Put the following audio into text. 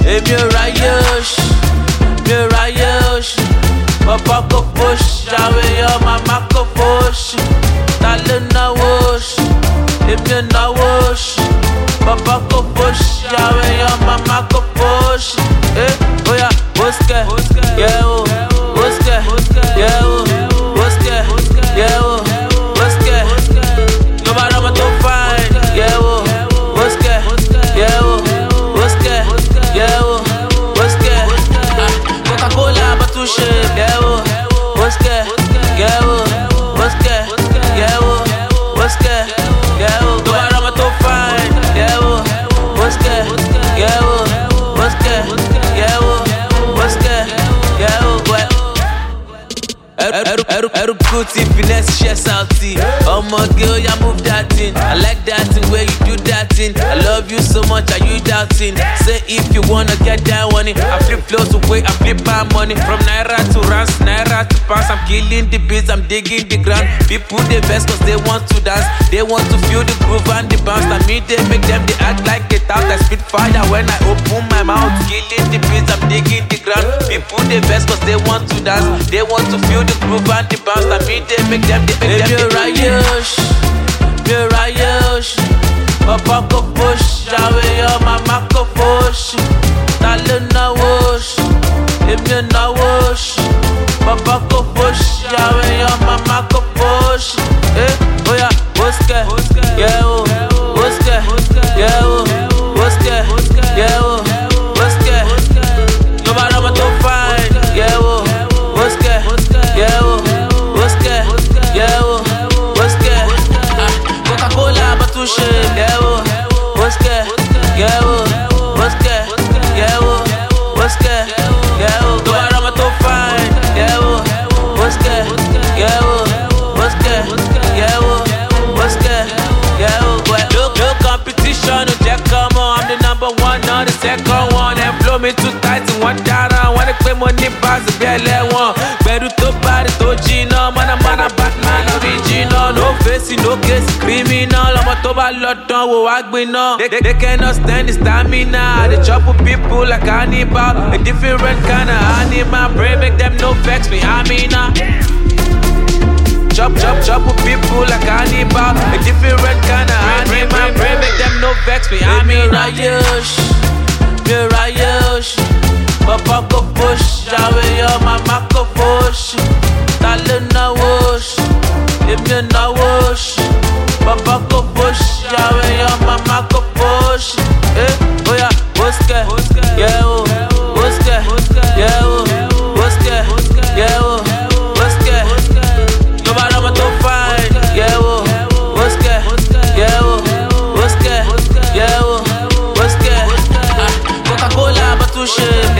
èmi ò ráyè òṣì, mi ò ráyè òṣì. Bàbá kò fòṣì, àwọn èèyàn màmá kò fòṣì. Ta ló náwó òṣì, èmi ò náwó òṣì. Bàbá kò fòṣì, àwọn èèyàn màmá kò fòṣì. Bóyá bóṣkẹ̀, yẹ̀ wò, bóṣkẹ̀, yẹ̀ wò, bóṣkẹ̀, yẹ̀ wò, bóṣkẹ̀. Tó bá rọ́mọ tó fine, yẹ̀ wò, bóṣkẹ̀, yẹ̀ wò, bóṣkẹ̀, yẹ̀ wò, bóṣkẹ̀. Coca-Cola bá tún ṣe, yẹ̀ wò, bóṣkẹ̀, yẹ̀ wò, bóṣkẹ̀, yẹ̀ wò, bóṣkẹ̀, yẹ̀ wò. Tó bá rọ́mọ tó fine, yẹ̀ wò, bóṣkẹ̀, yẹ̀ wò, bóṣkẹ̀, yẹ̀ wò, bóṣkẹ̀, yẹ̀ wò. Ẹrù Kuti finesse ṣe salty. Ọmọge oya move that thing. I like that thing where you do that thing. I love you so much, are you doubting? Say if you wanna get that money. I flip flows away, I flip my money. From Naira to rands, Naira to pounds. I'm killing the beats, I'm digging the ground. People they vex cause they want to dance. They want to feel the groove and the bounce. I mean they make them, they act like it out. I spit fire when I open my mouth. Killing the beats, I'm digging the ground. People they vex cause they want to dance. They want to feel the groove and the bounce. I mean they make them, they make them. Èmi ò ráyè òṣì, mi ò ráyè òṣì. Bàbá kò fòṣì, àwọn èèyàn màmá kò fòṣì. Ta ló náwó òṣì, èmi ò náwó òṣì. Bàbá kò fòṣì, àwọn èèyàn màmá kò fòṣì. Bóyá bóṣkẹ̀, yẹ̀ wò, bóṣkẹ̀, yẹ̀ wò, bóṣkẹ̀, yẹ̀ wò, bóṣkẹ̀. Tó bá rọ́mọ tó fine, yẹ̀ wò, bóṣkẹ̀, yẹ̀ wò, bóṣkẹ̀, yẹ̀ wò, bóṣkẹ̀. Coca-Cola bá tún ṣe, yẹ̀ wò, bóṣkẹ̀, yẹ̀ wò, bóṣkẹ̀, yẹ̀ wò, bóṣkẹ̀, yẹ̀ wò. Tó bá rọ́mọ tó fine, yẹ̀ wò, bóṣkẹ̀, yẹ̀ wò, bóṣkẹ̀, yẹ̀ wò, bóṣkẹ̀, yẹ̀ wò. No competition, no jẹ́ kọ́mọ. I'm the number one, not the second one. And flow me too tight in one dára. Wọ́n ní pé mo ní báàsì bí ẹlẹ́wọ̀n. Gbẹ̀rù tó bárí tó jiná. Mọ̀nàmọ́ná Batman original. No face, no case, criminal. Ọmọ tó bá lọ dán wò wá gbiná. They cannot stand the stamina. They chop with people like cannibal. A different kind of animal. Pray make them no vex me, Amina. Chop, chop, chop with people like cannibal. A different kind of animal. Pray make them no vex me, Amina. Mi ò ráyè òṣì, mi ò ráyè òṣì. Bàbá kò fòṣì, àwọn èèyàn màmá kò fòṣì. Ta ló náwó òṣì, èmi ò náwó òṣì. Bàbá kò fòṣì, àwọn èèyàn màmá kò fòṣì. Bóyá bóṣkẹ̀, yẹ̀ wò, bóṣkẹ̀, yẹ̀ wò, bóṣkẹ̀, yẹ̀ wò, bóṣkẹ̀. Tó bá rọ́mọ tó fine, yẹ̀ wò, bóṣkẹ̀, yẹ̀ wò, bóṣkẹ̀, yẹ̀ wò, bóṣkẹ̀. Coca-Cola bá tún ṣe.